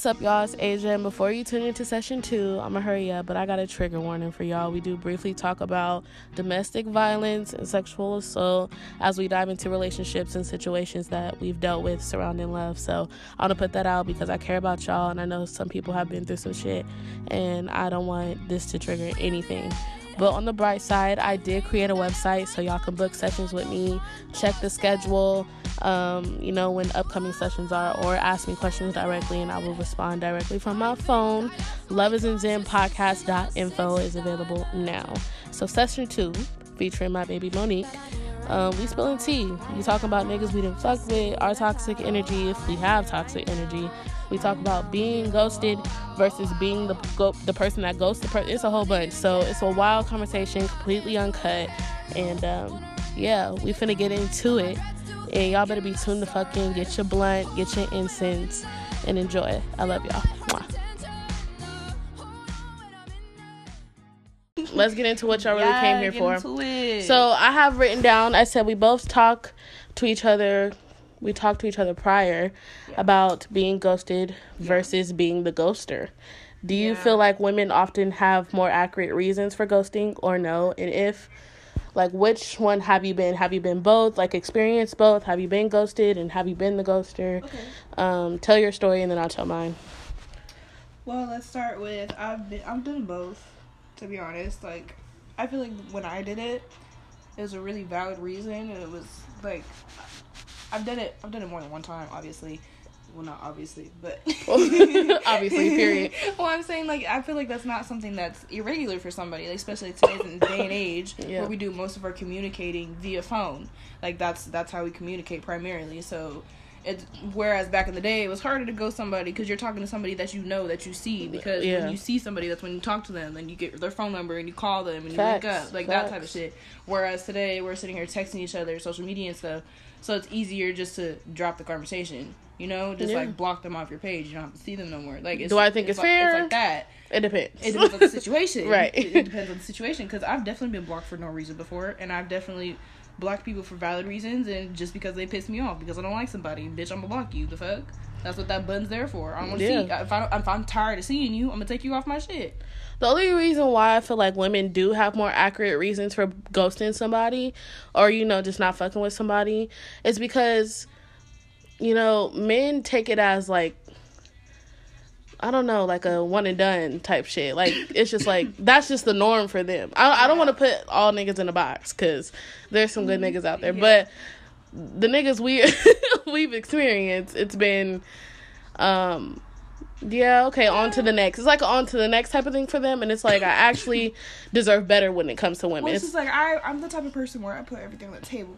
What's up, y'all? It's Asia, and before you tune into session 2, I'm gonna hurry up, but I got a trigger warning for y'all. We do briefly talk about domestic violence and sexual assault as we dive into relationships and situations that we've dealt with surrounding love. So I want to put that out because I care about y'all, and I know some people have been through some shit, and I don't want this to trigger anything. But on the bright side, I did create a website so y'all can book sessions with me, check the schedule, when upcoming sessions are, or ask me questions directly and I will respond directly from my phone. loveisn'zenpodcast.info is available now. So session 2, featuring my baby Monique, we spilling tea. We talking about niggas we didn't fuck with, our toxic energy, if we have toxic energy. We talk about being ghosted versus being the person that ghosts the person. It's a whole bunch. So it's a wild conversation, completely uncut. And we finna get into it. And y'all better be tuned the fuck in. Get your blunt, get your incense, and enjoy it. I love y'all. Mwah. Let's get into what y'all really came here for. So I have written down, I said we both talk to each other. We talked to each other prior about being ghosted versus being the ghoster. Do you feel like women often have more accurate reasons for ghosting or no? And if, which one have you been? Have you been both? Experienced both? Have you been ghosted and have you been the ghoster? Okay. Tell your story and then I'll tell mine. Well, let's start with I've done both, to be honest. I feel like when I did it, it was a really valid reason, and it was I've done it more than one time, obviously. Well, not obviously, but obviously, period. Well, I'm saying, I feel like that's not something that's irregular for somebody, especially today's day and age, where we do most of our communicating via phone. That's how we communicate primarily. So, whereas back in the day, it was harder to ghost somebody because you're talking to somebody that you know, that you see. Because when you see somebody, that's when you talk to them, and you get their phone number, and you call them, and you link up, that type of shit. Whereas today, we're sitting here texting each other, social media and stuff. So it's easier just to drop the conversation, block them off your page. You don't have to see them no more. Do I think it's fair? It's like that. It depends. It depends on the situation. Right. It depends on the situation, because I've definitely been blocked for no reason before, and I've definitely blocked people for valid reasons, and just because they piss me off, because I don't like somebody. Bitch, I'm gonna block you. The fuck? That's what that button's there for. I don't want to see. If I'm tired of seeing you, I'm gonna take you off my shit. The only reason why I feel like women do have more accurate reasons for ghosting somebody or, just not fucking with somebody is because, men take it as a one and done type shit. It's just that's just the norm for them. I don't want to put all niggas in a box because there's some good niggas out there. But the niggas we've experienced, it's been... on to the next. It's on to the next type of thing for them, and it's I actually deserve better when it comes to women. Well, it's just I'm the type of person where I put everything on the table.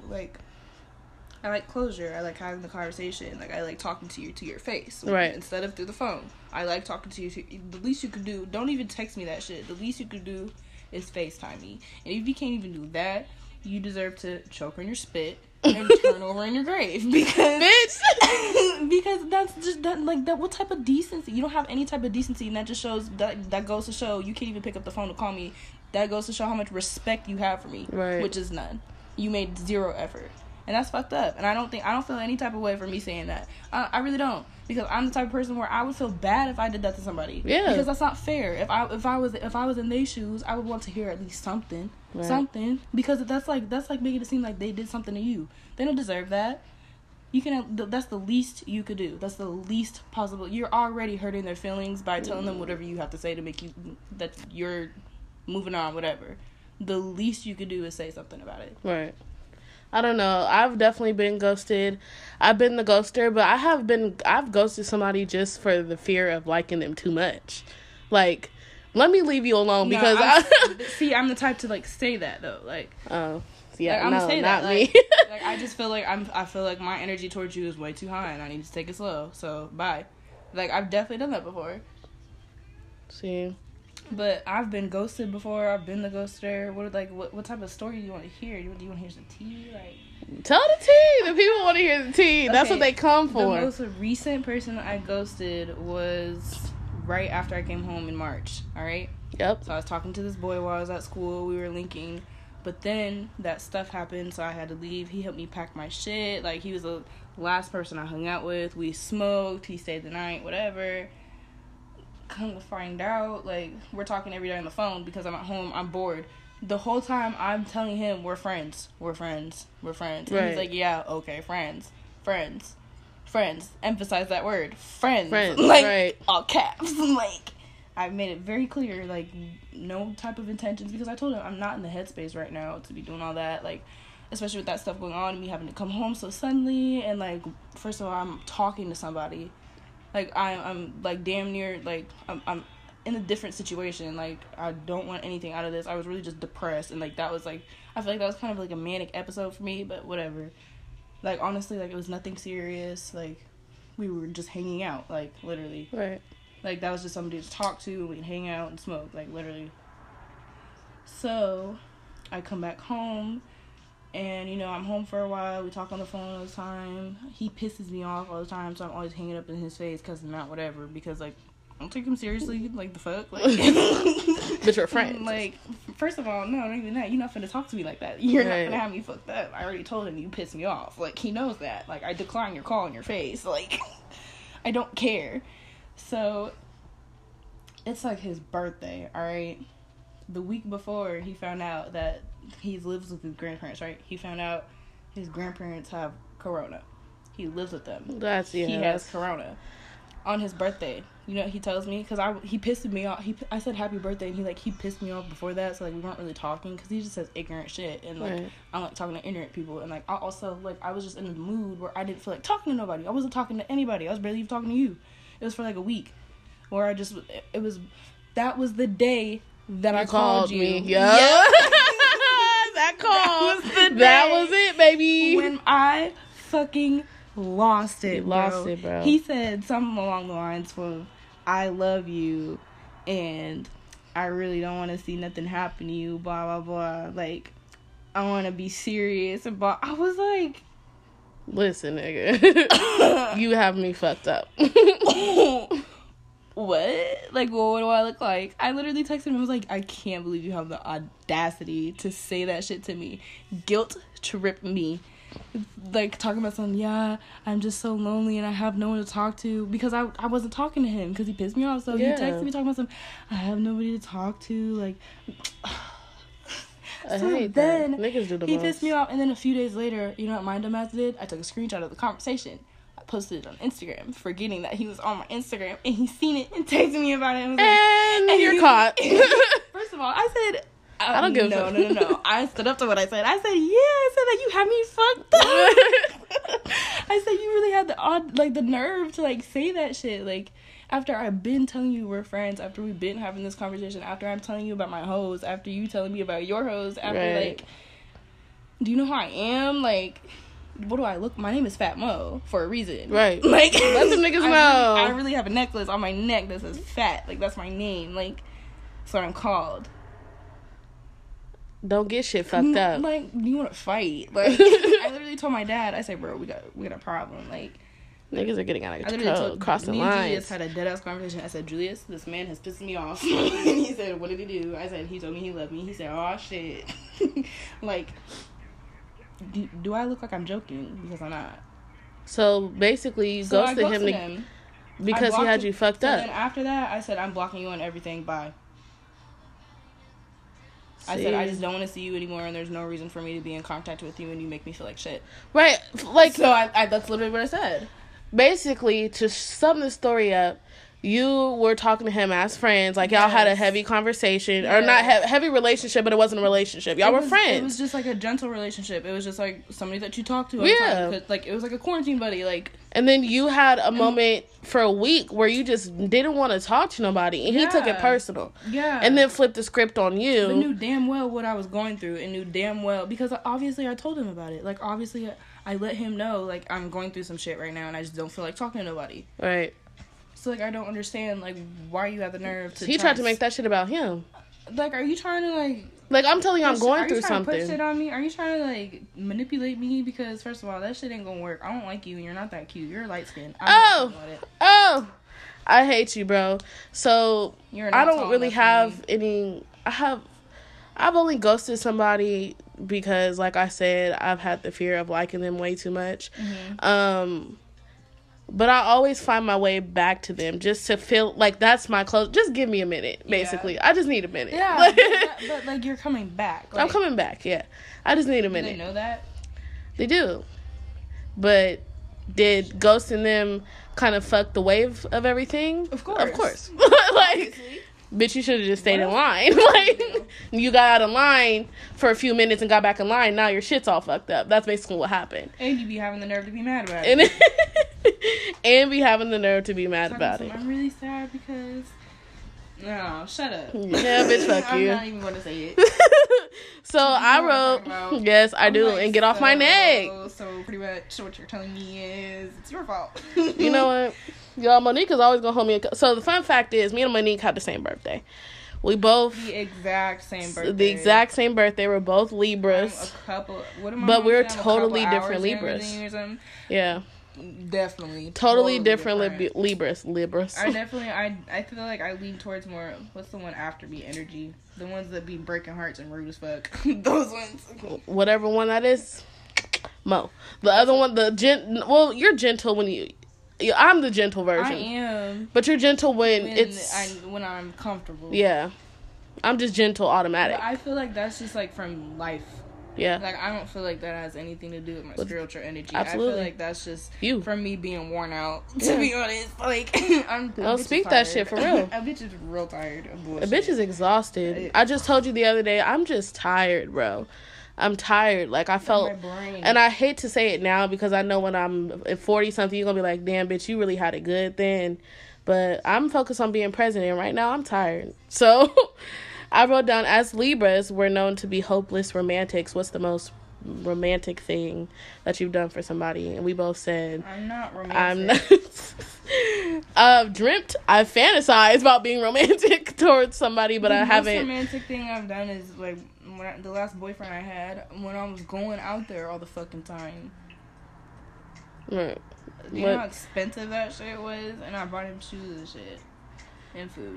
I like closure. I like having the conversation. I like talking to you to your face, right? Instead of through the phone. I like talking to you. The least you could do, don't even text me that shit. The least you could do is FaceTime me. And if you can't even do that, you deserve to choke on your spit and turn over in your grave, because that's just that. What type of decency? You don't have any type of decency, and that just shows that goes to show you can't even pick up the phone to call me. That goes to show how much respect you have for me, right? Which is none. You made zero effort, and that's fucked up. And I don't feel any type of way for me saying that. I really don't, because I'm the type of person where I would feel bad if I did that to somebody. Yeah, because that's not fair. If I was in their shoes, I would want to hear at least something. Right. Something, because that's making it seem like they did something to you. They don't deserve that. That's the least you could do. That's the least possible. You're already hurting their feelings by telling them whatever you have to say to make you that you're moving on, whatever. The least you could do is say something about it. Right. I don't know. I've definitely been ghosted. I've been the ghoster, but I've ghosted somebody just for the fear of liking them too much. Let me leave you alone because I'm the type to say that though. I'm gonna say not that. Me. I just feel I feel like my energy towards you is way too high, and I need to take it slow. So bye. I've definitely done that before. See. But I've been ghosted before. I've been the ghoster. What type of story do you want to hear? Do you want to hear some tea? Tell the tea. The people want to hear the tea. That's what they come for. The most recent person I ghosted was right after I came home in March. All right. Yep. So I was talking to this boy while I was at school. We were linking, but then that stuff happened, so I had to leave. He helped me pack my shit. He was the last person I hung out with. We smoked. He stayed the night. Whatever. come to find out, like, we're talking every day on the phone because I'm at home, I'm bored. The whole time I'm telling him we're friends. And he's like, yeah, okay, friends. Emphasize that word. Friends. Like, all caps. Like, I've made it very clear, like, no type of intentions, because I told him I'm not in the headspace right now to be doing all that, like, especially with that stuff going on, and me having to come home so suddenly, and, like, first of all, I'm talking to somebody. Like, I'm like, damn near, like, I'm in a different situation. Like, I don't want anything out of this. I was really just depressed, and, like, that was, like, I feel like that was kind of, like, a manic episode for me, but whatever. Like, honestly, like, it was nothing serious. Like, we were just hanging out, like, literally. Right. Like, that was just somebody to talk to, and we'd hang out and smoke, like, literally. So, I come back home, and, you know, I'm home for a while. We talk on the phone all the time. He pisses me off all the time, so I'm always hanging up in his face, cussing him out, whatever. Because, like, I don't take him seriously. Like, the fuck? Like, but you're friends. Like, first of all, no, not even that. You're not finna talk to me like that. You're not finna have me fucked up. I already told him you pissed me off. Like, he knows that. Like, I decline your call in your face. Like, I don't care. So, it's, like, his birthday, alright? The week before, he found out that he lives with his grandparents, right? He found out his grandparents have corona. He lives with them. He has corona. On his birthday, you know what he tells me? Because he pissed me off. I said happy birthday, and he pissed me off before that, so, like, we weren't really talking, because he just says ignorant shit, and, like, I don't like talking to ignorant people, and, like, I also, like, I was just in a mood where I didn't feel like talking to nobody. I wasn't talking to anybody. I was barely even talking to you. It was for, like, a week, where I just, that was the day that I called you. Me. Yeah. That call. That was it, baby. When I fucking lost it, bro. He said something along the lines of, I love you, and I really don't want to see nothing happen to you, blah, blah, blah. Like, I want to be serious. And blah. I was like, listen, nigga. You have me fucked up. What? Like, well, what do I look like? I literally texted him and was like, I can't believe you have the audacity to say that shit to me. Guilt tripped me. Like, talking about something, yeah, I'm just so lonely and I have no one to talk to, because I wasn't talking to him because he pissed me off. So he texted me talking about something, I have nobody to talk to, like, I hate that. Niggas do the he most. pissed me off, and then a few days later, you know what my dumbass did? I took a screenshot of the conversation. Posted it on Instagram, forgetting that he was on my Instagram, and he seen it and texted me about it, and was like, and you're caught. First of all, I said, I don't give a fuck. No. I stood up to what I said. I said, I said that you had me fucked up. I said you really had the nerve to, like, say that shit. Like, after I've been telling you we're friends, after we've been having this conversation, after I'm telling you about my hoes, after you telling me about your hoes, after, like, do you know how I am? Like, what do I look? My name is Fat Mo for a reason. Right. Like, let them niggas know. I really have a necklace on my neck that says Fat. Like, that's my name. Like, that's what I'm called. Don't get shit fucked up. Like, you want to fight? Like, I literally told my dad, I said, bro, we got a problem. Like, niggas are getting out of control, crossing lines. Julius had a dead ass conversation. I said, Julius, this man has pissed me off. And he said, what did he do? I said, he told me he loved me. He said, oh shit. Like, do I look like I'm joking? Because I'm not. So basically, you ghosted him because he had you fucked up. And after that, I said, I'm blocking you on everything. Bye. I said, I just don't want to see you anymore, and there's no reason for me to be in contact with you, and you make me feel like shit. Right. Like, so I that's literally what I said. Basically, to sum the story up, you were talking to him as friends. Like, y'all had a heavy conversation. Or not heavy relationship, but it wasn't a relationship. Y'all were friends. It was just, like, a gentle relationship. It was just, like, somebody that you talked to all the time. 'Cause, like, it was, like, a quarantine buddy. Like, and then you had a moment for a week where you just didn't want to talk to nobody. And he took it personal. Yeah. And then flipped the script on you. But knew damn well what I was going through. And knew damn well. Because, obviously, I told him about it. Like, obviously, I let him know, like, I'm going through some shit right now. And I just don't feel like talking to nobody. Right. So, like, I don't understand, like, why you have the nerve to... He tried to make that shit about him. Like, are you trying to, like... Like, I'm telling you, I'm going through something. Are you trying to put shit on me? Are you trying to, like, manipulate me? Because, first of all, that shit ain't gonna work. I don't like you, and you're not that cute. You're light-skinned. Oh! I hate you, bro. So, I don't really have any... I've only ghosted somebody because, like I said, I've had the fear of liking them way too much. Mm-hmm. But I always find my way back to them just to feel like that's my close. Just give me a minute, basically. Yeah. I just need a minute. Yeah, but like you're coming back. Like, I'm coming back, yeah. I just need a minute. Do they know that? They do. But did ghosting them kind of fuck the wave of everything? Of course. Of course. Like, obviously. Bitch, you should have just stayed in line. Like, you got out of line for a few minutes and got back in line. Now your shit's all fucked up. That's basically what happened. And you be having the nerve to be mad about it. And be having the nerve to be mad about it. I'm really sad because... No, shut up. Yeah, bitch, fuck you. I'm not even going to say it. So I wrote, yes, I do, like, and get off my neck. So pretty much what you're telling me is it's your fault. You know what? Y'all, Monique is always going to hold me. So the fun fact is, me and Monique had the same birthday. We both... The exact same birthday. The exact same birthday. We're both Libras. But we're totally different Libras. Yeah. Definitely. Totally different Libras. I feel like I lean towards more, what's the one after me? Energy. The ones that be breaking hearts and rude as fuck. Those ones. Whatever one that is. Mo. The other one, you're gentle when I'm the gentle version. I am. But you're gentle when I'm comfortable. Yeah. I'm just gentle automatic. But I feel like that's just like from life. Yeah. Like, I don't feel like that has anything to do with my spiritual energy. Absolutely. I feel like that's just you. From me being worn out, to be honest. Like, I'm speak that shit for real. A bitch is real tired of bullshit. A bitch is exhausted. I just told you the other day, I'm just tired, bro. I'm tired. Like, I felt... My brain. And I hate to say it now because I know when I'm at 40-something, you're going to be like, damn, bitch, you really had it good then. But I'm focused on being present, and right now I'm tired. So... I wrote down, as Libras, we're known to be hopeless romantics. What's the most romantic thing that you've done for somebody? And we both said... I'm not romantic. I've fantasized about being romantic towards somebody, but I haven't... The most romantic thing I've done is, like, the last boyfriend I had, when I was going out there all the fucking time. Right. You know how expensive that shit was? And I bought him shoes and shit. And food.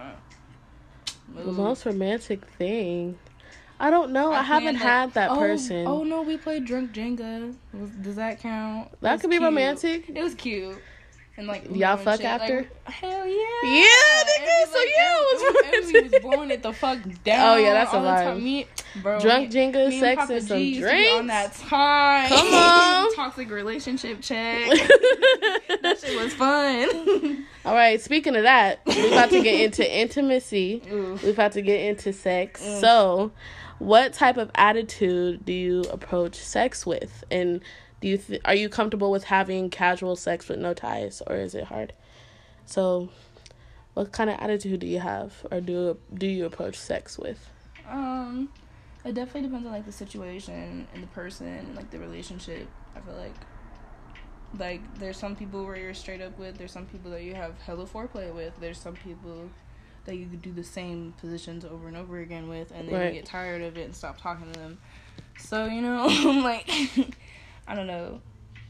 The most romantic thing, I don't know. I haven't had that person. Oh no, we played drunk Jenga. Does that count? That could be romantic. It was cute. And like y'all fuck after? Like, hell yeah. Yeah, nigga. So yeah, it was romantic. Everybody was blowing it the fuck down. Oh yeah, that's a vibe. Drunk Jenga, sex, and some drinks. On that time. Come on. Toxic relationship check. That shit was fun. All right, speaking of that, we're about to get into intimacy. We're about to get into sex. So, what type of attitude do you approach sex with? And are you comfortable with having casual sex with no ties, or is it hard? So, what kind of attitude do you have, or do you approach sex with? It definitely depends on like the situation and the person and like the relationship. I feel like there's some people where you're straight up with, there's some people that you have hella foreplay with, there's some people that you could do the same positions over and over again with, and then you get tired of it and stop talking to them. So, you know, like, I don't know.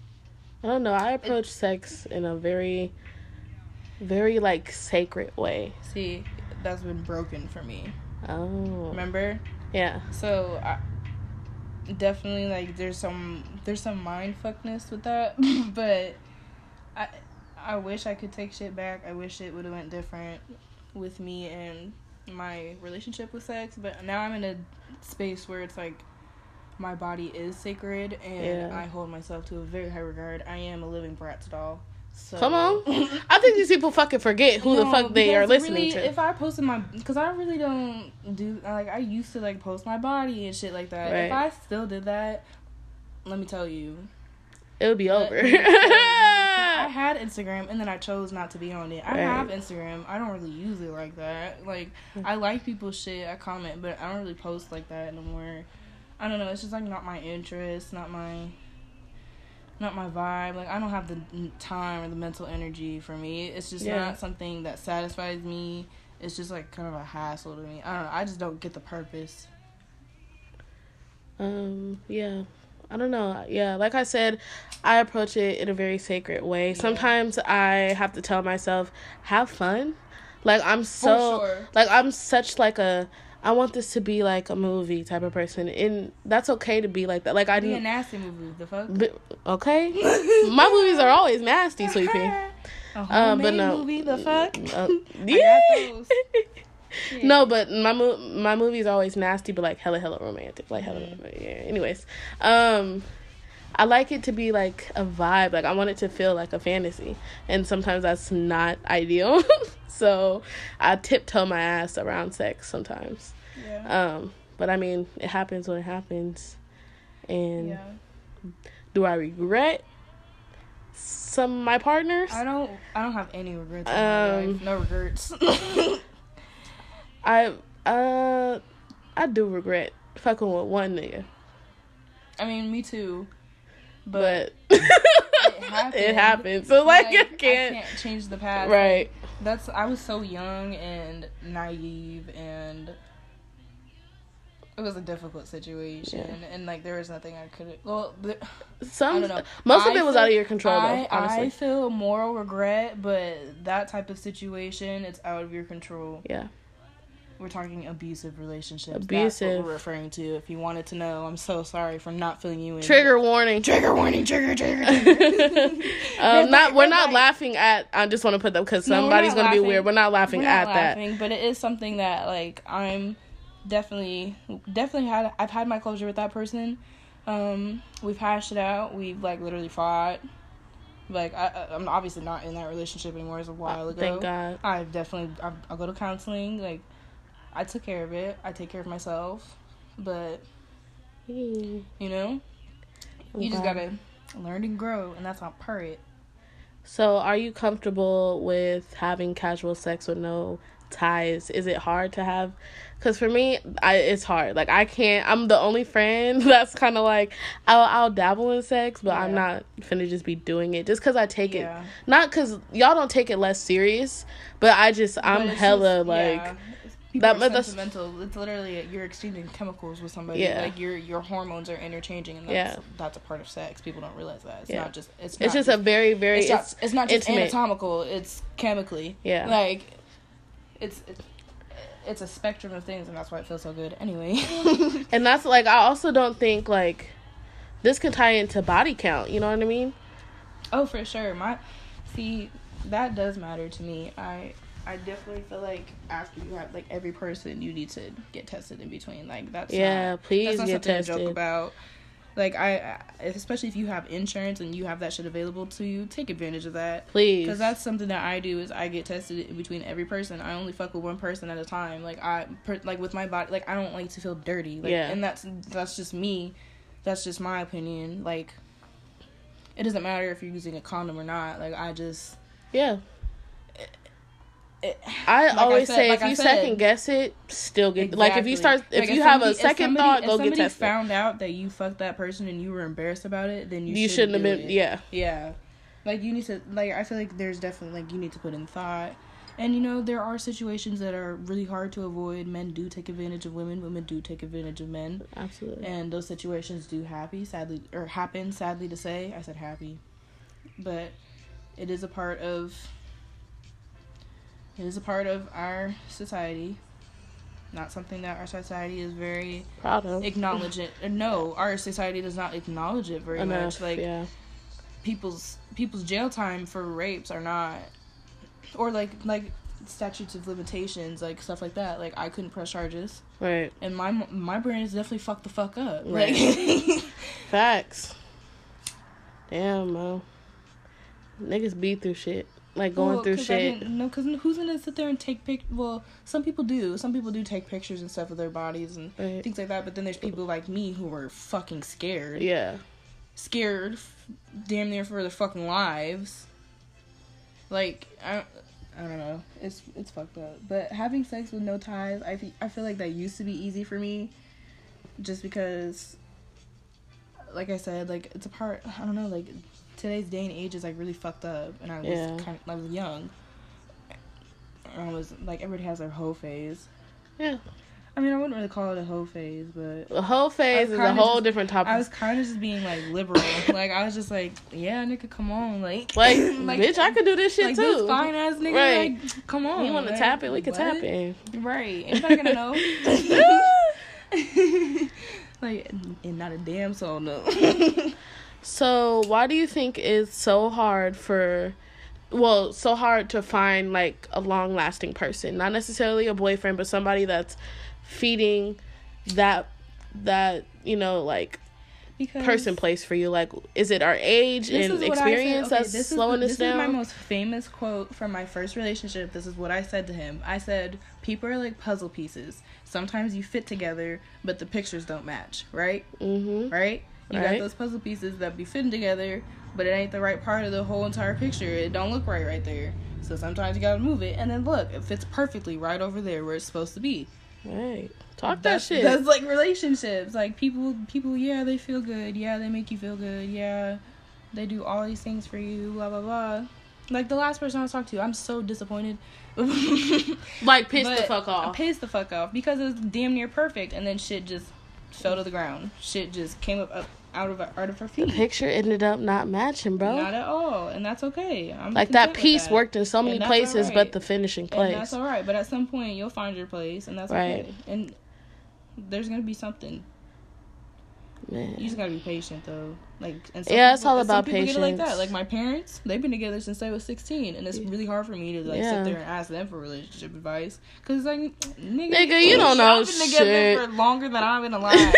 I approach sex in a very, very, like, sacred way. See, that's been broken for me. Oh. Remember? Yeah. So, definitely, like, there's some mind fuckness with that, but I wish I could take shit back. I wish it would have went different with me and my relationship with sex, but now I'm in a space where it's like my body is sacred and I hold myself to a very high regard. I am a living Bratz doll. So. Come on. I think these people fucking forget who the fuck they are listening to. If I posted because I really don't do, like, I used to, like, post my body and shit like that. Right. If I still did that, let me tell you. It would be over. I had Instagram and then I chose not to be on it. I have Instagram. I don't really use it like that. Like, I like people's shit. I comment, but I don't really post like that no more. I don't know. It's just, like, not my interest, not my vibe. Like, I don't have the time or the mental energy for me. It's just not something that satisfies me. It's just, like, kind of a hassle to me. I don't know. I just don't get the purpose. Yeah. I don't know. Yeah, like I said, I approach it in a very sacred way. Sometimes I have to tell myself, have fun. Like, I'm such, like, I want this to be, like, a movie type of person. And that's okay to be like that. Like, be a nasty movie. The fuck? Okay. My movies are always nasty, Sweetie. A homemade movie? The fuck? Yeah. I got those. No, but my movies are always nasty, but, like, hella romantic. Like, yeah. Anyways. I like it to be, like, a vibe. Like, I want it to feel like a fantasy. And sometimes that's not ideal. So, I tiptoe my ass around sex sometimes. Yeah. But, I mean, it happens when it happens. And do I regret some of my partners? I don't have any regrets in my life. No regrets. I do regret fucking with one nigga. I mean, me too. But it happened. So, like, I can't change the past. Right. Like, I was so young and naive, and it was a difficult situation. Yeah. And, like, there was nothing I could... Well, I don't know. Most of it was out of your control, though, honestly. I feel a moral regret, but that type of situation, it's out of your control. Yeah. We're talking abusive relationships. Abusive. That's what we're referring to. If you wanted to know, I'm so sorry for not filling you in. Trigger warning. Trigger warning. Trigger. We're not laughing at. I just want to put that because somebody's gonna be weird. We're not laughing at that. But it is something that, like, I'm definitely I've had my closure with that person. We've hashed it out. We've, like, literally fought. Like, I'm obviously not in that relationship anymore. It was a while ago. Thank God. I'll go to counseling. Like, I took care of it. I take care of myself. But, you know, you just gotta learn and grow, and that's on part. So, are you comfortable with having casual sex with no ties? Is it hard to have? Because for me, it's hard. Like, I can't. I'm the only friend that's kind of like, I'll dabble in sex, but I'm not finna just be doing it just because I take it. Not because y'all don't take it less serious, but I'm hella like. People are sentimental. It's literally you're exchanging chemicals with somebody. Yeah. Like your hormones are interchanging, and that's a part of sex. People don't realize that. It's not just. It's just a very very. It's not just intimate. anatomical. It's chemically. Yeah. Like, it's a spectrum of things, and that's why it feels so good. Anyway. And that's, like, I also don't think, like, this can tie into body count. You know what I mean? Oh, for sure. That does matter to me. I definitely feel like after you have, like, every person, you need to get tested in between. Like, that's please that's not get something tested. to joke about. Like, I especially if you have insurance and you have that shit available to you, take advantage of that. Please. Because that's something that I do is I get tested in between every person. I only fuck with one person at a time. Like, like, with my body, like, I don't like to feel dirty. Like, and that's just me. That's just my opinion. Like, it doesn't matter if you're using a condom or not. Like, I just... Yeah. I always say, if you second guess it, still get like if you start if you have a second thought, go get tested. If somebody found out that you fucked that person and you were embarrassed about it, then you shouldn't have been. Yeah. Like, you need to, like, I feel like there's definitely, like, you need to put in thought. And, you know, there are situations that are really hard to avoid. Men do take advantage of women. Women do take advantage of men. Absolutely. And those situations do happen, sadly to say. I said happy. But it is a part of our society. Not something that our society is very proud of. Acknowledge it. No, our society does not acknowledge it very much. Like, people's jail time for rapes are not, or like statutes of limitations, like stuff like that. Like, I couldn't press charges. Right. And my brain is definitely fucked the fuck up. Right. Like, facts. Damn, Mo. Niggas be through shit. Like, going through shit. Because who's gonna sit there and take Well, some people do. Some people do take pictures and stuff of their bodies and things like that. But then there's people like me who are fucking scared. Yeah. Scared, damn near for their fucking lives. Like, I don't know. It's fucked up. But having sex with no ties, I feel like that used to be easy for me. Just because, like I said, like, it's a part. I don't know, like, today's day and age is, like, really fucked up, and I was young. I was like, everybody has their hoe phase. Yeah. I mean, I wouldn't really call it a hoe phase, but... A hoe phase is a whole different topic. I was kind of just being, like, liberal. Like, I was just like, yeah, nigga, come on. Like, bitch, I could do this shit, like, too. This fine-ass nigga, right. Like, come on. You want to tap it? We can tap it. Right. Anybody gonna know? Like, and not a damn soul knows. So, why do you think it's so hard to find, like, a long-lasting person? Not necessarily a boyfriend, but somebody that's feeding that you know, like, because person place for you. Like, is it our age and experience that's slowing us down? This is my most famous quote from my first relationship. This is what I said to him. I said, people are like puzzle pieces. Sometimes you fit together, but the pictures don't match, right? Mm-hmm. Right? You got those puzzle pieces that be fitting together, but it ain't the right part of the whole entire picture. It don't look right there. So sometimes you gotta move it, and then look, it fits perfectly right over there where it's supposed to be. Right. Talk that shit. That's like relationships. Like people, yeah, they feel good. Yeah, they make you feel good. Yeah, they do all these things for you, blah, blah, blah. Like the last person I was talking to, I'm so disappointed. Like, pissed the fuck off. I pissed the fuck off because it was damn near perfect, and then shit just fell to the ground. Shit just came up out of her feet. The picture ended up not matching, bro. Not at all, and that's okay. I'm like, that piece worked in so many places, but the finishing place. And that's all right, but at some point, you'll find your place, and that's okay. And there's gonna be something. Man. You just gotta be patient, though. Like, and it's all about patience. Get it like that. Like my parents, they've been together since they was 16, and it's really hard for me to sit there and ask them for relationship advice, cause like, nigga, you don't know shit. I've been together for longer than I've been alive.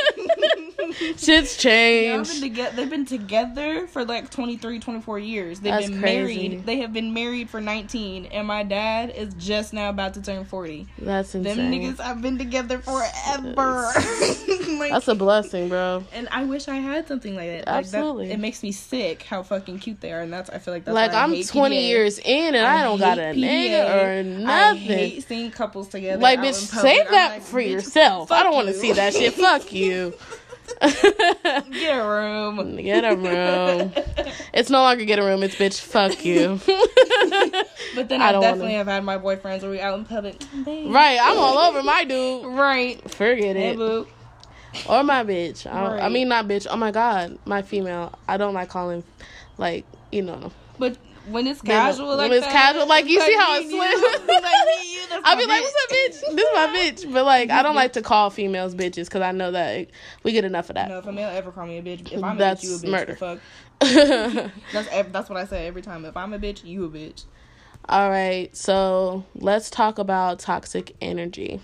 Shit's changed. They've been together for like 23, 24 years. They've been crazy. Married. They have been married for 19, and my dad is just now about to turn 40. That's insane. Them niggas have been together forever. Like, that's a blessing, bro. And I wish I had something like that. Absolutely. It makes me sick how fucking cute they are, and I feel like that's like, why I'm 20 PDA. Years in, and I don't got a nigga or nothing. I hate seeing couples together. Like, bitch, save that for yourself. I don't want to see that shit. Fuck you. Get a room. Get a room. It's no longer get a room. It's bitch. Fuck you. But then I definitely have had my boyfriends where we out in public. Right. I'm all over my dude. Right. Forget it. Boo. Or my bitch. I mean, not bitch. Oh my god, my female. I don't like calling, like, you know. But when it's casual, like you see how it slips. I'll be like, "What's up, bitch? This is my bitch." But like, I don't like to call females bitches because I know that we get enough of that. No, if a male ever call me a bitch, if I'm a bitch, you a bitch. Murder. The fuck. That's what I say every time. If I'm a bitch, you a bitch. All right, so let's talk about toxic energy.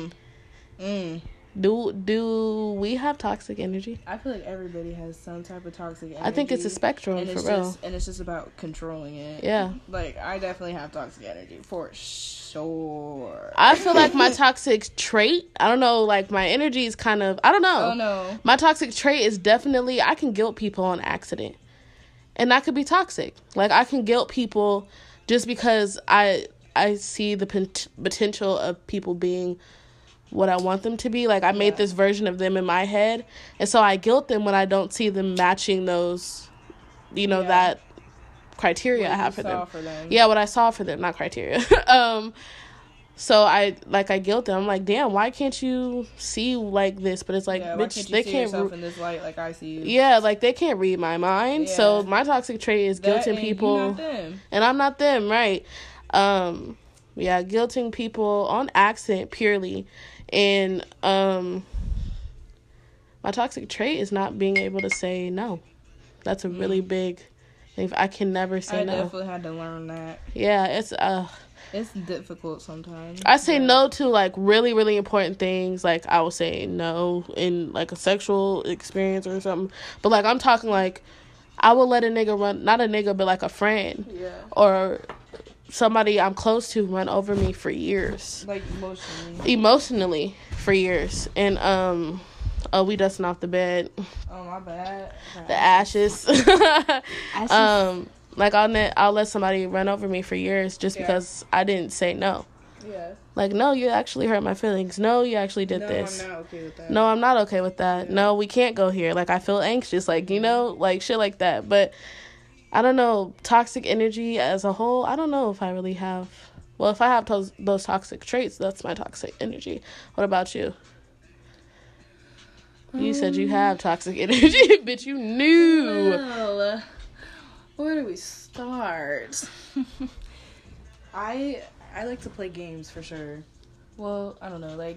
Do we have toxic energy? I feel like everybody has some type of toxic energy. I think it's a spectrum, for real. And it's just about controlling it. Yeah. Like, I definitely have toxic energy, for sure. I feel like my toxic trait, I don't know, like, my energy is kind of, I don't know. Oh, no. My toxic trait is definitely, I can guilt people on accident. And that could be toxic. Like, I can guilt people just because I see the potential of people being what I want them to be. Like, I made this version of them in my head, and so I guilt them when I don't see them matching those, that criteria I have for them. Yeah, what I saw for them, not criteria. So I guilt them. I'm like, damn, why can't you see like this? But it's like, bitch, they can't see yourself in this light like I see you. Yeah, like, they can't read my mind. Yeah. So my toxic trait is guilting people, you're not them. And I'm not them, right? Guilting people on accident purely. And my toxic trait is not being able to say no. That's a really big thing. I can never say no. I definitely had to learn that. Yeah, it's difficult sometimes. I say no to, like, really, really important things. Like, I will say no in, like, a sexual experience or something. But, like, I'm talking, like, I will let a nigga run, not a nigga, but, like, a friend. Yeah. Or somebody I'm close to run over me for years. Like, emotionally for years. And we dusting off the bed. Oh, my bad. The ashes. Like, I'll let somebody run over me for years just because I didn't say no. Yeah. Like, no, you actually hurt my feelings. No, you actually did this. No, I'm not okay with that. No, I'm not okay with that. Yeah. No, we can't go here. Like, I feel anxious. Like, like, shit like that. But I don't know, toxic energy as a whole, I don't know if I really have Well, if I have those toxic traits, that's my toxic energy. What about you? You said you have toxic energy, bitch. You knew. Well, where do we start? I like to play games for sure. Well, I don't know. Like,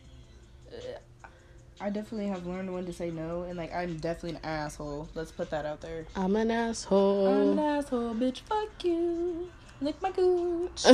I definitely have learned when to say no, and like I'm definitely an asshole. Let's put that out there. I'm an asshole. I'm an asshole, bitch. Fuck you. Lick my gooch.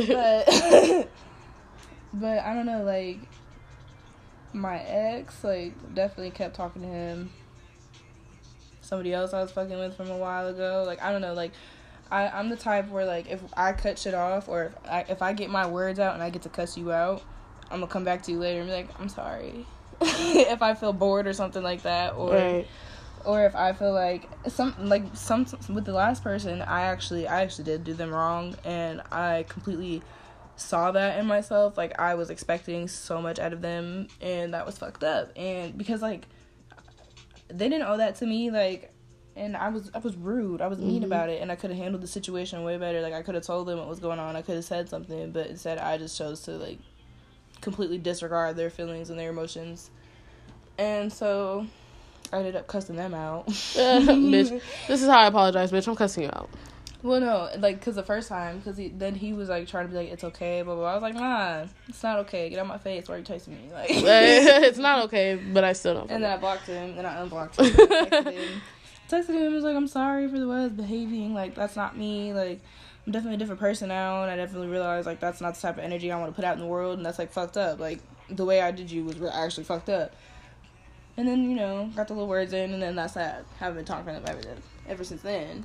But I don't know. Like, my ex, like, definitely kept talking to him. Somebody else I was fucking with from a while ago. Like, I don't know. Like, I'm the type where, like, if I cut shit off, or if I get my words out and I get to cuss you out, I'm gonna come back to you later and be like, I'm sorry. If I feel bored or something like that, or right. Or if I feel like some with the last person, I actually did do them wrong, and I completely saw that in myself. Like, I was expecting so much out of them, and that was fucked up. And because, like, they didn't owe that to me, like, and I was rude. I was mean about it, and I could have handled the situation way better. Like, I could have told them what was going on. I could have said something, but instead I just chose to, like, completely disregard their feelings and their emotions. And so I ended up cussing them out. Bitch, this is how I apologize, bitch. I'm cussing you out. Well, no, like, because the first time, then he was, like, trying to be like, it's okay, blah, blah, blah. I was like, nah, it's not okay. Get out of my face. Why are you texting me? Like, it's not okay, but I still don't. And then I blocked him, and I unblocked him. Texted him, was like, I'm sorry for the way I was behaving. Like, that's not me. Like, I'm definitely a different person now, and I definitely realized, like, that's not the type of energy I want to put out in the world, and that's, like, fucked up. Like, the way I did you was actually fucked up. And then, you know, got the little words in, and then that's that. Haven't been talking to them ever since then.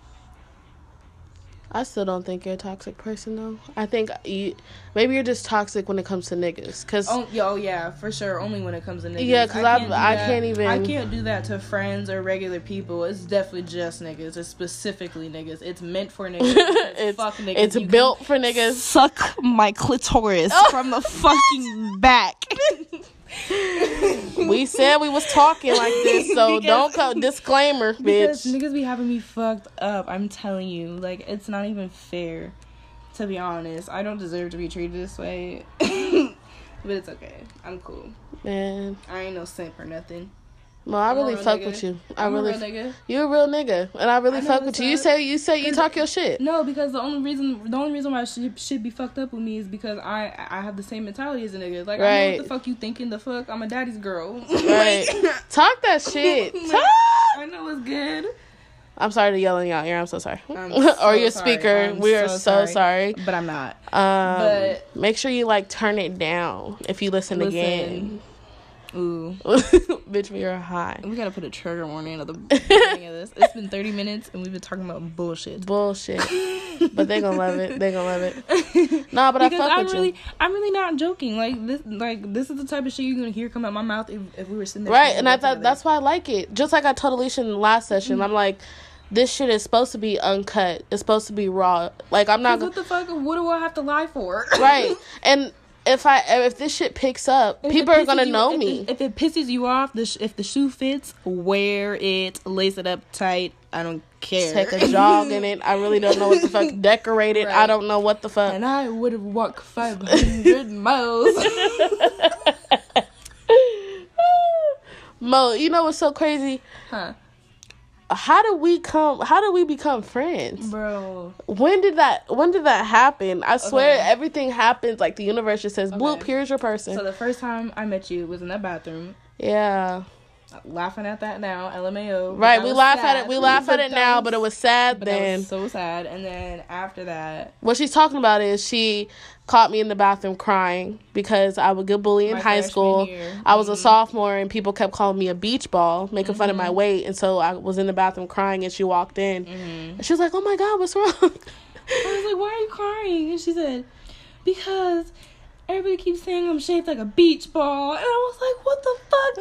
I still don't think you're a toxic person, though. I think maybe you're just toxic when it comes to niggas. Cause, yeah, for sure. Only when it comes to niggas. Yeah, because I can't do that to friends or regular people. It's definitely just niggas. It's specifically niggas. It's meant for niggas. Fuck niggas. It's built for niggas. Suck my clitoris from the fucking back. We said we was talking like this, so don't come. Disclaimer, bitch. Because niggas be having me fucked up. I'm telling you, like, it's not even fair. To be honest, I don't deserve to be treated this way. But it's okay. I'm cool. Man, I ain't no simp or nothing. Well, I really fuck with you. I'm a real nigga. You a real nigga, and I really fuck with you. You say you talk your shit. No, because the only reason why shit be fucked up with me is because I have the same mentality as a nigga. Like, right. I know what the fuck you thinking. The fuck, I'm a daddy's girl. Right. Talk that shit. Talk. I know it's good. I'm sorry to yell in your ear. I'm so sorry. Or your speaker. We are so sorry. But I'm not. But make sure you, like, turn it down if you listen. Again. Ooh. Bitch, we are high. We gotta put a trigger warning at the beginning of this. It's been 30 minutes and we've been talking about bullshit. But they gonna love it. They gonna love it. Nah, but because I fuck with you. I'm really not joking. This is the type of shit you're gonna hear come out my mouth if we were sitting there. Right, and I thought that's why I like it. Just like I told Alicia in the last session, I'm like, this shit is supposed to be uncut. It's supposed to be raw. Like, I'm not. What the fuck? What do I have to lie for? Right, and. If this shit picks up, people are gonna know me. If it pisses you off, if the shoe fits, wear it, lace it up tight. I don't care. Take a jog in it. I really don't know what the fuck. Decorate it. Right. I don't know what the fuck. And I would have walked 500 miles. Mo, you know what's so crazy? Huh? How do we become friends, bro? When did that happen? I swear everything happens, like, the universe just says, Bloop, here's your person. So the first time I met you was in that bathroom. Yeah. Laughing at that now, LMAO. Right, we laugh at it now, but it was sad then. That was so sad. And then after that, what she's talking about is she caught me in the bathroom crying because I would get bullied in high school. I was a sophomore and people kept calling me a beach ball, making fun of my weight, and so I was in the bathroom crying and she walked in and she was like, "Oh my God, what's wrong?" I was like, "Why are you crying?" And she said, "Because everybody keeps saying I'm shaped like a beach ball." And I was like, "What the fuck?"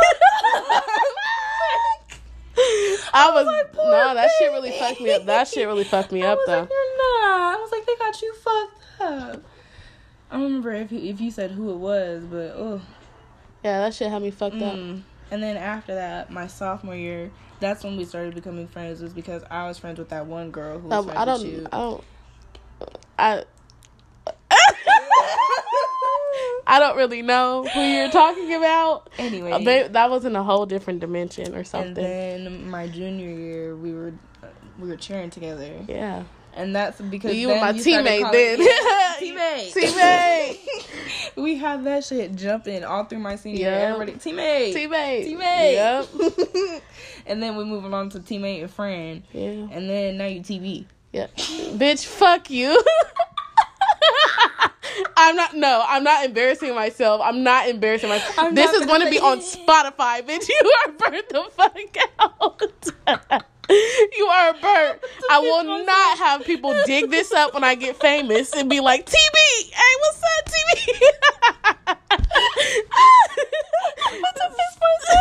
That shit really fucked me up. That shit really fucked me up, though. Like, you're not. I was like, they got you fucked up. I don't remember if you said who it was, but oh. Yeah, that shit had me fucked up. And then after that, my sophomore year, that's when we started becoming friends, was because I was friends with that one girl who was friends with you. I don't really know who you're talking about. Anyway, that was in a whole different dimension or something. And then my junior year, we were cheering together. Yeah. And that's because you were my teammate then. Teammate. We had that shit jumping all through my senior year. Everybody, teammate. Yep. And then we're moving on to teammate and friend. Yeah. And then now you TV. Yeah. Bitch, fuck you. I'm not embarrassing myself. This is going to be on Spotify, bitch. You are burnt the fuck out. You are burnt. I will not have people dig this up when I get famous and be like, TB, hey, what's up, TB? What's up, fist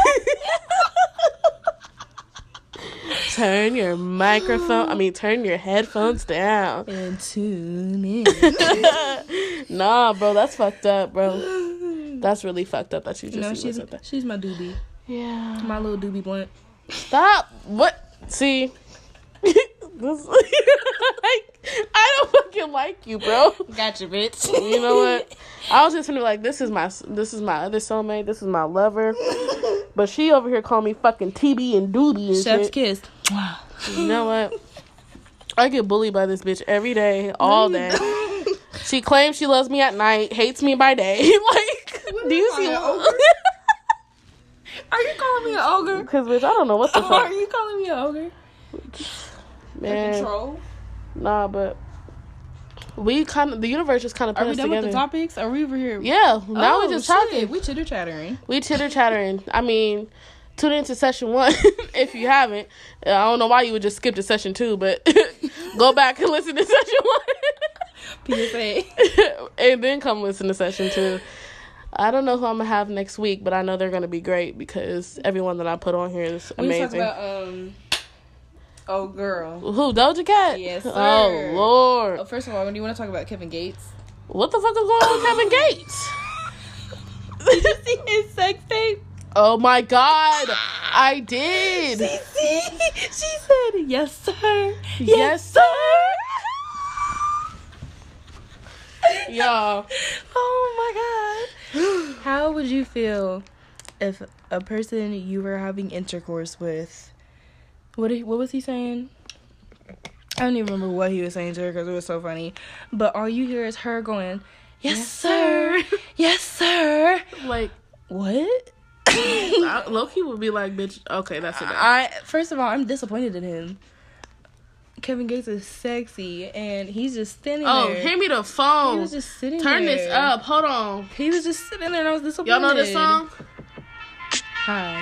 Turn your headphones down. And tune in. Nah, bro, that's fucked up, bro. That's really fucked up that you just said that. She's my doobie. Yeah. My little doobie blunt. Stop. What? See? This, like, I don't fucking like you, bro. Gotcha, bitch. You know what? I was just gonna be like, this is my other soulmate. This is my lover. But she over here calling me fucking TB and doobie and Chef's shit. kiss. You know what? I get bullied by this bitch every day, all day. She claims she loves me at night, hates me by day. Like, do you see? Are you calling me an ogre? Because, bitch, I don't know what the fuck. Are you calling me an ogre? Man. A control? Nah, but the universe just kind of put us together. Are we done with the topics? Are we over here? Yeah. Now we're just talking. We chitter-chattering. I mean, tune into session 1 if you haven't. I don't know why you would just skip to session 2, but go back and listen to session 1. PSA. And then come listen to session 2. I don't know who I'm going to have next week, but I know they're going to be great because everyone that I put on here is amazing. We talk about, oh, girl. Who, Doja Cat? Yes, sir. Oh, Lord. Oh, first of all, do you want to talk about Kevin Gates? What the fuck is going on with Kevin Gates? Did you see his sex tape? Oh, my God. I did. She said, yes, sir. Yes, sir. Y'all. Oh, my God. How would you feel if a person you were having intercourse with, what was he saying? I don't even remember what he was saying to her because it was so funny. But all you hear is her going, yes, sir. Yes, sir. Like, what? Loki would be like, bitch, okay, that's it. First of all, I'm disappointed in him. Kevin Gates is sexy, and he's just standing there. Oh, hand me the phone. He was just sitting Turn there. this up. Hold on. He was just sitting there, and I was disappointed. Y'all know this song? Hi.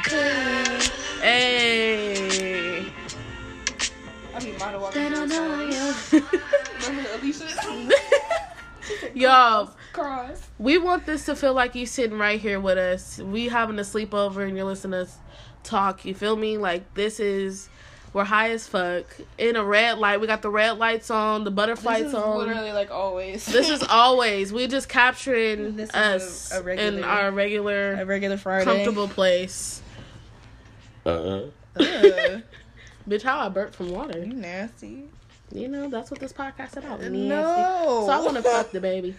Hey. I mean, might have walked Remember Alicia? Y'all, Cross. we want this to feel like you sitting right here with us. We having a sleepover, and you're listening to us talk. You feel me? Like, we're high as fuck. In a red light. We got the red lights on. The butterflies on. This is literally like always. This is always. We just capturing us in our regular Friday. comfortable place. Bitch, how I burped from water. You nasty. You know, that's what this podcast is about. Nasty. No. So I want to fuck the baby.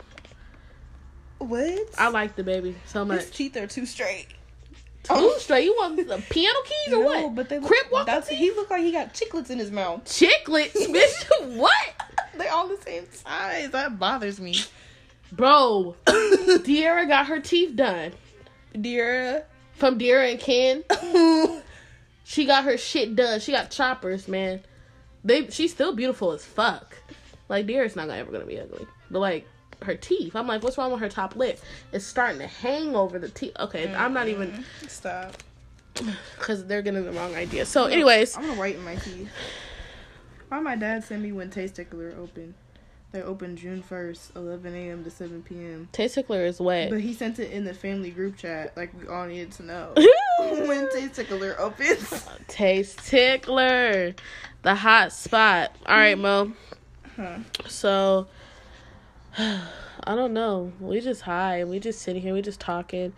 What? I like the baby so much. His teeth are too straight. Too straight? You want the piano keys or what? But they look, Crip walking teeth? He looked like he got chiclets in his mouth. Chiclets? Bitch, what? They all the same size. That bothers me. Bro, De'Ara got her teeth done. De'Ara? From De'Ara and Ken. She got her shit done. She got choppers, man. She's still beautiful as fuck. Like, De'Ara's not ever gonna be ugly. But, like, her teeth. I'm like, what's wrong with her top lip? It's starting to hang over the teeth. Okay, I'm not even... Stop. Because they're getting the wrong idea. So, anyways. I'm gonna whiten my teeth. Why my dad sent me when Taste Tickler opened? They opened June 1st, 11 a.m. to 7 p.m. Taste Tickler is wet. But he sent it in the family group chat. Like, we all needed to know. When Taste Tickler opens. Taste Tickler. The hot spot. All right, Mo. Huh. So... I don't know. We just high. We just sitting here. We just talking.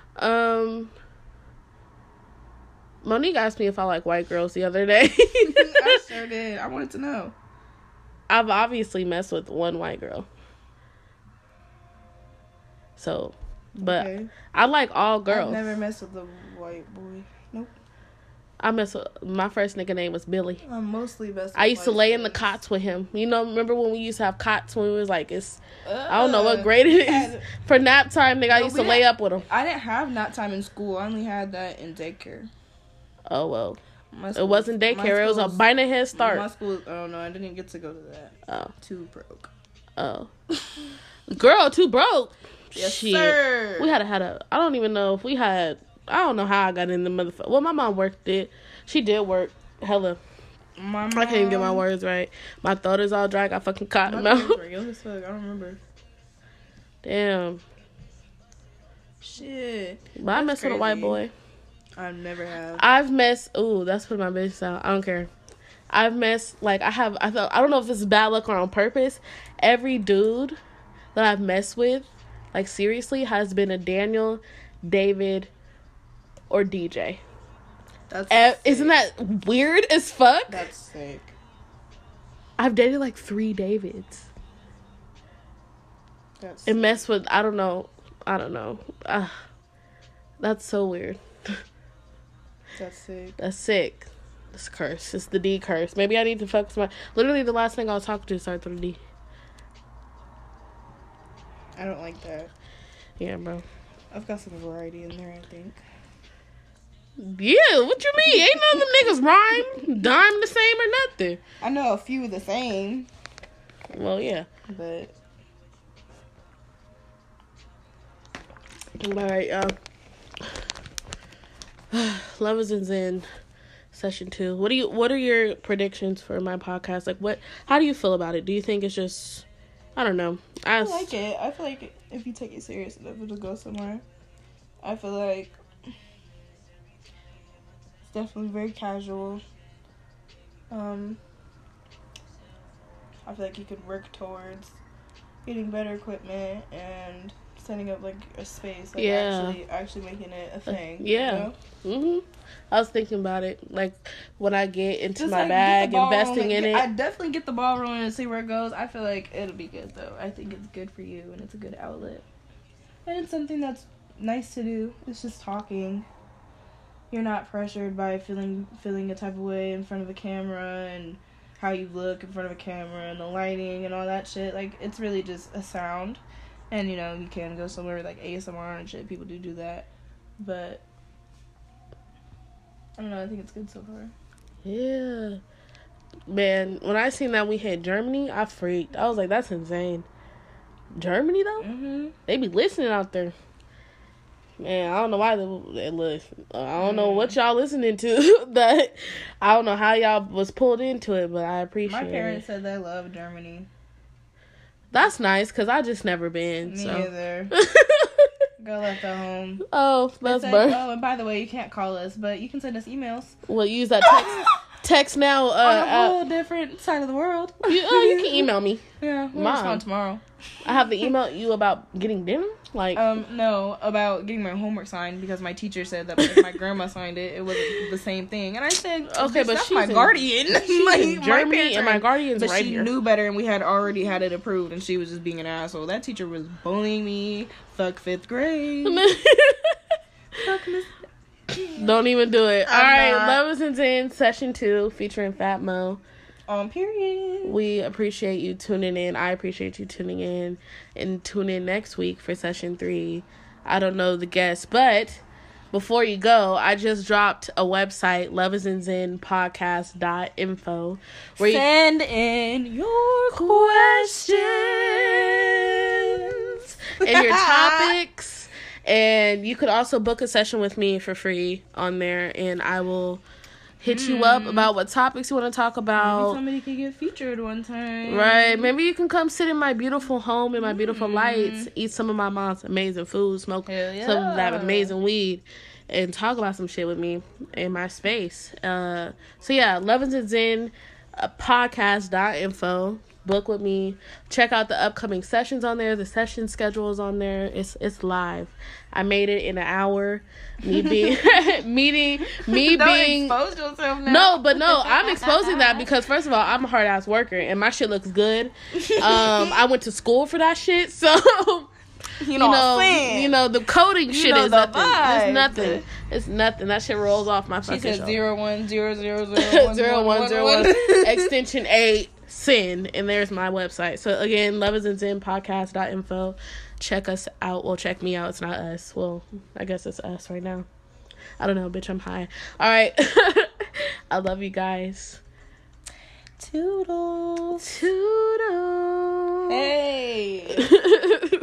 Monique asked me if I like white girls the other day. I sure did. I wanted to know. I've obviously messed with one white girl. So, but I like all girls. I've never messed with a white boy. Nope. I mess with, my first nigga name was Billy. I'm mostly best. I used to lay in the cots with him. You know, remember when we used to have cots when we was like, I don't know what grade it is. For nap time, nigga, I used to lay up with him. I didn't have nap time in school. I only had that in daycare. Oh, well. It wasn't daycare. It was a Bina Head Start. My school, oh no, I didn't get to go to that. Oh. Too broke. Oh. Girl, too broke. Yes, shit. Sir. We had a, I don't even know if we had, I don't know how I got in the motherfucker. Well, my mom worked it. She did work hella. I can't even get my words right. My throat is all dry. I got fucking cotton mouth. I don't remember. Damn. Shit. But I messed with a white boy. I never have. I've messed. Ooh, that's what my bitch sound. I don't care. I've messed. Like I don't know if this is bad luck or on purpose. Every dude that I've messed with, like seriously, has been a Daniel, David, or DJ. Isn't that weird as fuck? That's sick. I've dated like 3 Davids. That's and messed with. I don't know. That's so weird. That's sick. That's sick. It's a curse. It's the D curse. Maybe I need to fuck somebody. Literally, the last thing I was talking to started with a D. I don't like that. Yeah, bro. I've got some variety in there, I think. Yeah, what you mean? Ain't none of them niggas rhyme, dime the same or nothing. I know a few the same. Well, yeah. But. Alright, Love is in Zen, session 2. What are your predictions for my podcast? Like, how do you feel about it? Do you think it's just, I don't know. I like it. I feel like if you take it serious enough, it'll go somewhere. I feel like it's definitely very casual. I feel like you could work towards getting better equipment and setting up like a space, like actually making it a thing. Yeah. You know? I was thinking about it, like when I get into just my bag, investing in it. I definitely get the ball rolling and see where it goes. I feel like it'll be good though. I think it's good for you and it's a good outlet. And it's something that's nice to do. It's just talking. You're not pressured by feeling a type of way in front of a camera and how you look in front of a camera and the lighting and all that shit. Like, it's really just a sound. And, you know, you can go somewhere like ASMR and shit. People do that. But, I don't know. I think it's good so far. Yeah. Man, when I seen that we hit Germany, I freaked. I was like, that's insane. Germany, though? Mm-hmm. They be listening out there. Man, I don't know why they listen. I don't know what y'all listening to. That I don't know how y'all was pulled into it, but I appreciate it. My parents said they love Germany. That's nice, because I just never been. Me either. Girl left at home. Oh, that's burn. Oh, and by the way, you can't call us, but you can send us emails. Well, use that text now. On a whole different side of the world. You can email me. Yeah, we'll respond tomorrow. I have to email you about getting dinner? Like, no, about getting my homework signed, because my teacher said that if my grandma signed it, it wasn't the same thing. And I said, okay, but that's my guardian. Like, in Germany, and my guardian's right here. But she knew better, and we had already had it approved, and she was just being an asshole. That teacher was bullying me. Fuck 5th grade. Fuck Miss. Don't even do it. All right, Love is in Zen, session 2, featuring Fat Mo. Period. We appreciate you tuning in. I appreciate you tuning in. And tune in next week for session 3. I don't know the guest, but before you go, I just dropped a website, loveisnzenpodcast.info, where send in your questions and your topics. And you could also book a session with me for free on there, and I will hit you up about what topics you want to talk about. Maybe somebody could get featured one time. Right. Maybe you can come sit in my beautiful home in my beautiful lights, eat some of my mom's amazing food, smoke some of that amazing weed, and talk about some shit with me in my space. So yeah, Love is Zen podcast.info. Book with me. Check out the upcoming sessions on there. The session schedule is on there. It's live. I made it in an hour. Me being expose yourself now. No, I'm exposing that because first of all, I'm a hard ass worker and my shit looks good. I went to school for that shit, so You know what I'm saying? You know, the coding shit is nothing. Vibe. It's nothing. It's nothing. That shit rolls off my fucking shoulder. She said 01000101 extension 8 send, and there's my website. So again, loveisnsinpodcast.info. Check us out. Well, check me out. It's not us. Well, I guess it's us right now. I don't know, bitch. I'm high. All right. I love you guys. Toodles. Toodles. Hey.